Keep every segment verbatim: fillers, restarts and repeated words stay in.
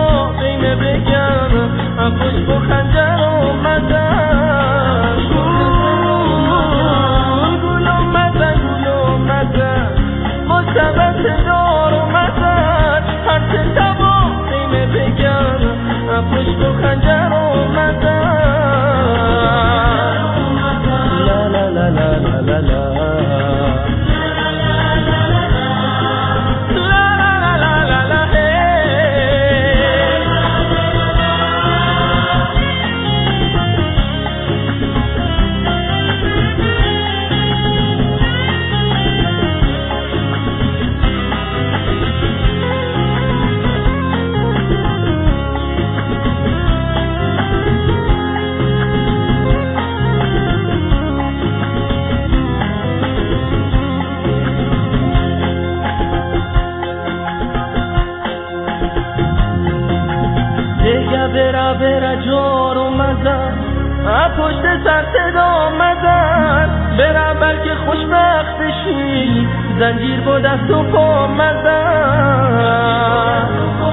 با قیمه بگم پشت با خنجر اومدن گل اومدن گل اومدن با سبت دار اومدن هر سه با قیمه بگم پشت با خنجر اومدن لا لا لا لا لا لا برا برا جار اومدن پشت سر صدا آمدن برا بلکه خوشبخت بشی زنجیر با دست و پا آمدن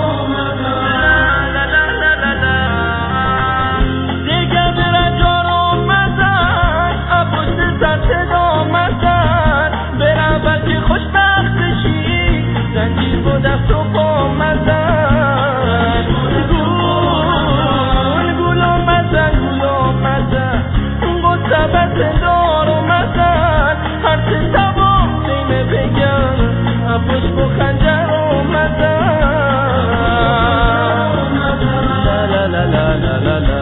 دیگه برا جار اومدن پشت سر صدا آمدن برا بلکه خوشبخت بشی زنجیر با دست و پا آمدن دار اومدن هر سه با قیمه بگم پشت با خنجر اومدن لا لا لا لا لا لا لا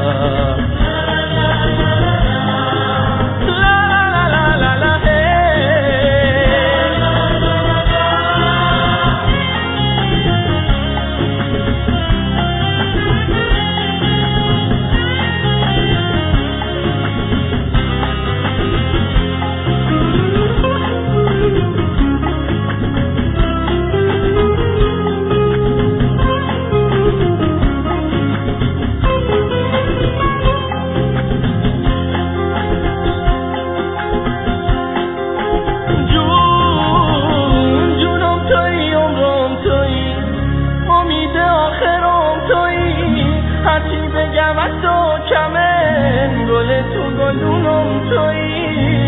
هرچی بگم از تو کمه گل تو گلونم تویی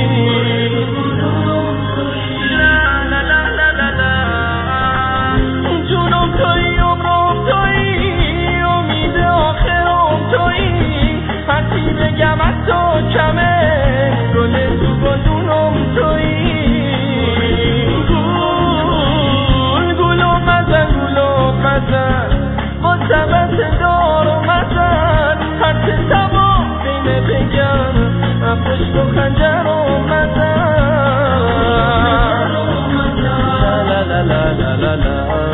لا لا لا لا لا جونم تویی عمرم تویی امید آخرم تویی هرچی بگم از تو کمه گل تو گلونم تویی گل گل اومدن گل اومدن با سبت دار اومدن هر سه با قیمه بگم پشت و خنجر اومدن لا لا لا لا لا لا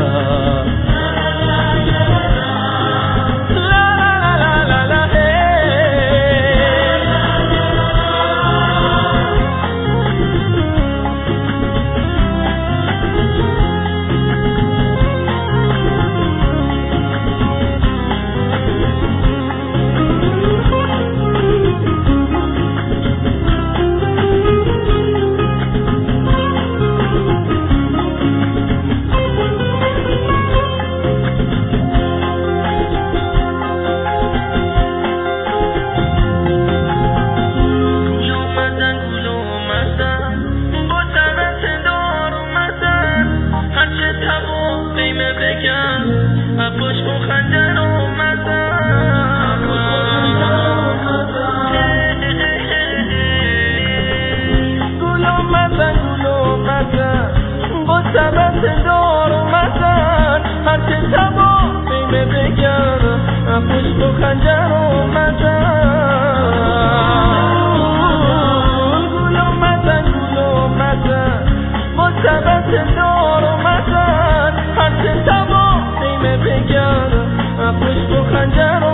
پشت با خنجر اومدن گل اومدن گل اومدن با سبت دار اومدن هر چه با قیمه بگم پشت با خنجر اومدن گل اومدن گل اومدن با سبت دار اومدن هر چه با قیمه بگم پشت با خنجر